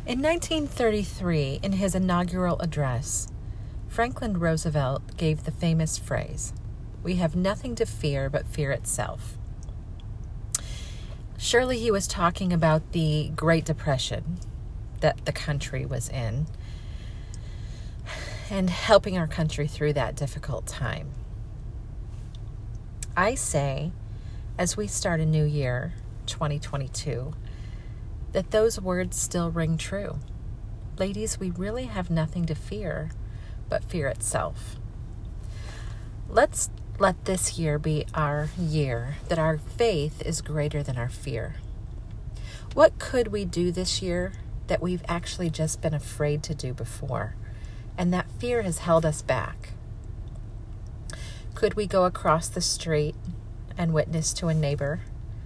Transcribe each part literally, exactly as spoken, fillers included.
In nineteen thirty-three, in his inaugural address, Franklin Roosevelt gave the famous phrase, "We have nothing to fear but fear itself." Surely he was talking about the Great Depression that the country was in and helping our country through that difficult time. I say, as we start a new year, twenty twenty-two, that those words still ring true. Ladies, we really have nothing to fear but fear itself. Let's let this year be our year that our faith is greater than our fear. What could we do this year that we've actually just been afraid to do before, and that fear has held us back? Could we go across the street and witness to a neighbor?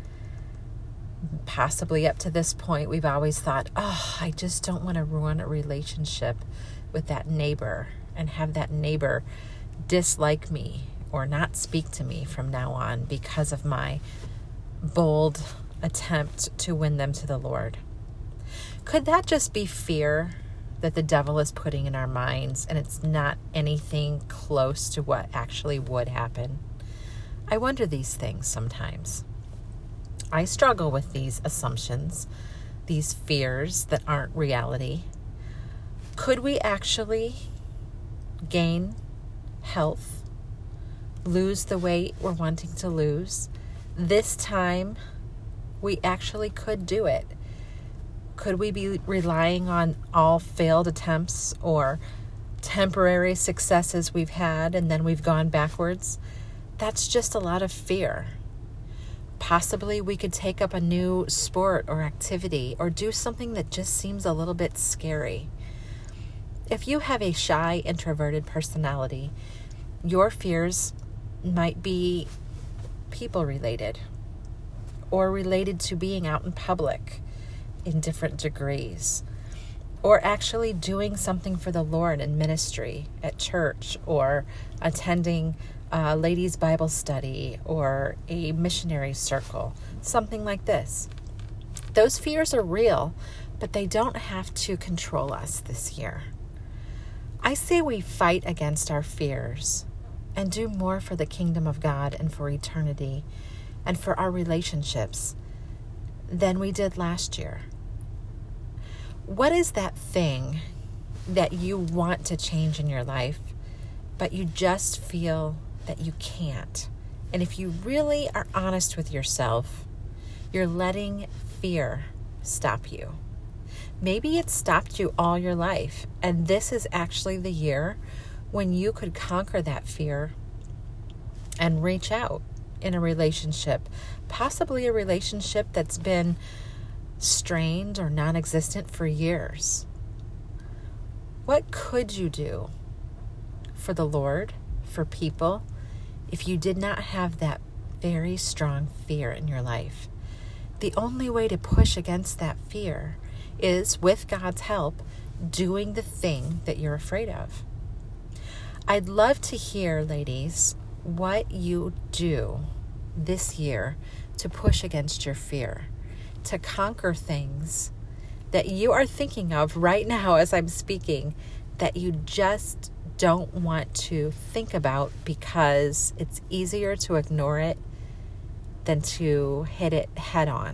Possibly up to this point, we've always thought, oh, I just don't want to ruin a relationship with that neighbor and have that neighbor dislike me or not speak to me from now on because of my bold attempt to win them to the Lord. Could that just be fear that the devil is putting in our minds, and it's not anything close to what actually would happen? I wonder these things sometimes. I struggle with these assumptions, these fears that aren't reality. Could we actually gain health, lose the weight we're wanting to lose? This time, we actually could do it. Could we be relying on all failed attempts or temporary successes we've had and then we've gone backwards? That's just a lot of fear. Possibly we could take up a new sport or activity or do something that just seems a little bit scary. If you have a shy, introverted personality, your fears might be people related or related to being out in public in different degrees, or actually doing something for the Lord in ministry at church, or attending a ladies' Bible study or a missionary circle, something like this. Those fears are real, but they don't have to control us this year. I say we fight against our fears and do more for the kingdom of God and for eternity and for our relationships than we did last year. What is that thing that you want to change in your life, but you just feel that you can't? And if you really are honest with yourself, you're letting fear stop you. Maybe it's stopped you all your life, and this is actually the year when you could conquer that fear and reach out in a relationship, possibly a relationship that's been strained or non-existent for years. What could you do for the Lord, for people, if you did not have that very strong fear in your life? The only way to push against that fear is, with God's help, doing the thing that you're afraid of. I'd love to hear, ladies, what you do this year to push against your fear, to conquer things that you are thinking of right now as I'm speaking that you just don't want to think about because it's easier to ignore it than to hit it head on.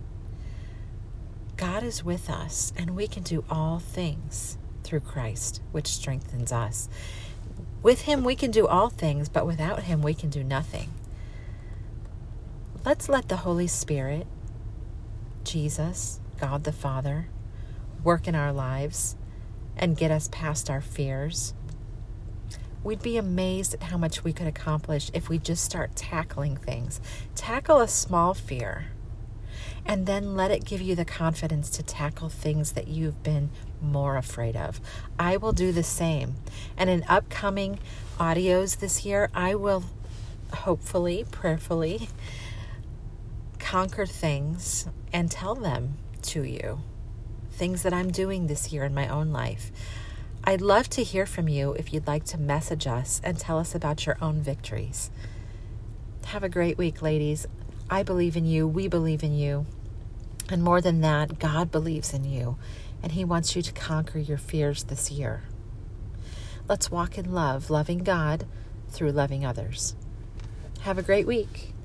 God is with us, and we can do all things through Christ, which strengthens us. With Him, we can do all things, but without Him, we can do nothing. Let's let the Holy Spirit, Jesus, God the Father, work in our lives and get us past our fears. We'd be amazed at how much we could accomplish if we just start tackling things. Tackle a small fear, and then let it give you the confidence to tackle things that you've been more afraid of. I will do the same. And in upcoming audios this year, I will hopefully, prayerfully, conquer things and tell them to you. Things that I'm doing this year in my own life. I'd love to hear from you if you'd like to message us and tell us about your own victories. Have a great week, ladies. I believe in you. We believe in you. And more than that, God believes in you. and He wants you to conquer your fears this year. Let's walk in love, loving God through loving others. Have a great week.